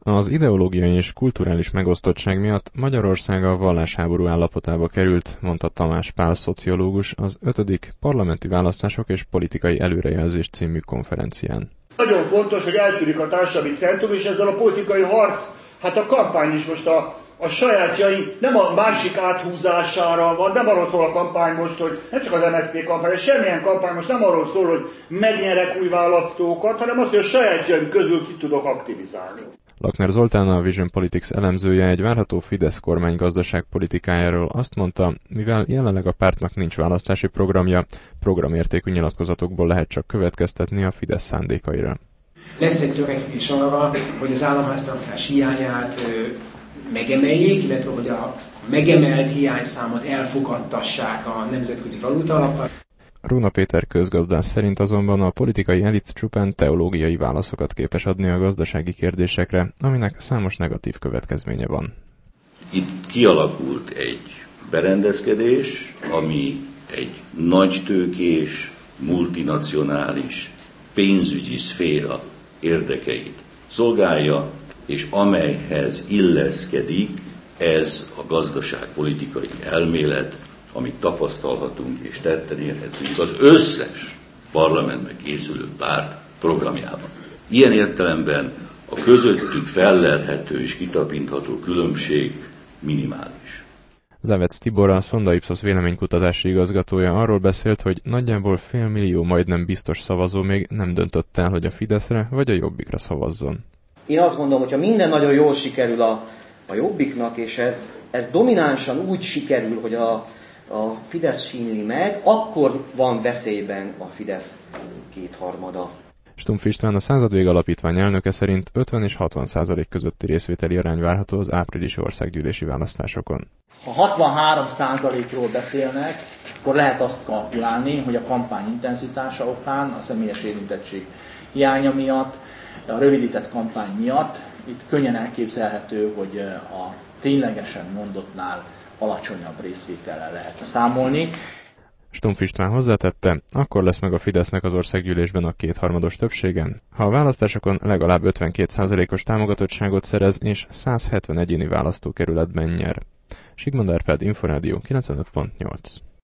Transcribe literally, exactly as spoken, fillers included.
Az ideológiai és kulturális megosztottság miatt Magyarország a vallásháború állapotába került, mondta Tamás Pál szociológus az ötödik parlamenti választások és politikai előrejelzés című konferencián. Nagyon fontos, hogy eltűnik a társadalmi centrum, és ezzel a politikai harc, hát a kampány is most a, a sajátjaink nem a másik áthúzására van, nem arról szól a kampány most, hogy nem csak az em es zé pé kampány, semmilyen kampány most nem arról szól, hogy megnyerek új választókat, hanem azt, hogy a sajátjaink közül ki tudok aktivizálni. Lakner Zoltán, a Vision Politics elemzője egy várható Fidesz kormány gazdaságpolitikájáról azt mondta, mivel jelenleg a pártnak nincs választási programja, programértékű nyilatkozatokból lehet csak következtetni a Fidesz szándékaira. Lesz egy törekvés arra, hogy az államháztartás hiányát megemeljék, illetve hogy a megemelt hiányszámot elfogadtassák a Nemzetközi Valutalappal. Róna Péter közgazdász szerint azonban a politikai elit csupán teológiai válaszokat képes adni a gazdasági kérdésekre, aminek számos negatív következménye van. Itt kialakult egy berendezkedés, ami egy nagytőkés, multinacionális, pénzügyi szféra érdekeit szolgálja, és amelyhez illeszkedik ez a gazdaságpolitikai elmélet, amit tapasztalhatunk és tetten érhetünk az összes parlamentben készülő párt programjában. Ilyen értelemben a közöttük fellelhető és kitapintható különbség minimális. Závec Tibor, a Sonda Ipsos véleménykutatási igazgatója arról beszélt, hogy nagyjából fél millió majdnem biztos szavazó még nem döntött el, hogy a Fideszre vagy a Jobbikra szavazzon. Én azt gondolom, hogy ha minden nagyon jól sikerül a, a Jobbiknak, és ez, ez dominánsan úgy sikerül, hogy a, a Fidesz sínli meg, akkor van veszélyben a Fidesz kétharmada. Stumpf István, a Századvég Alapítvány elnöke szerint ötven és hatvan százalék közötti részvételi arány várható az áprilisi országgyűlési választásokon. Ha hatvanhárom százalékról beszélnek, akkor lehet azt kalkulálni, hogy a kampány intenzitása okán, a személyes érintettség hiánya miatt, a rövidített kampány miatt itt könnyen elképzelhető, hogy a ténylegesen mondottnál alacsonyabb részvétellel lehetne számolni. Stumpf István hozzátette, akkor lesz meg a Fidesznek az országgyűlésben a kétharmados többsége, ha a választásokon legalább ötvenkét százalékos támogatottságot szerez és száz hetven egyéni választókerületben nyer. Sigmond Árpád, Inforádió kilencvenöt pont nyolc.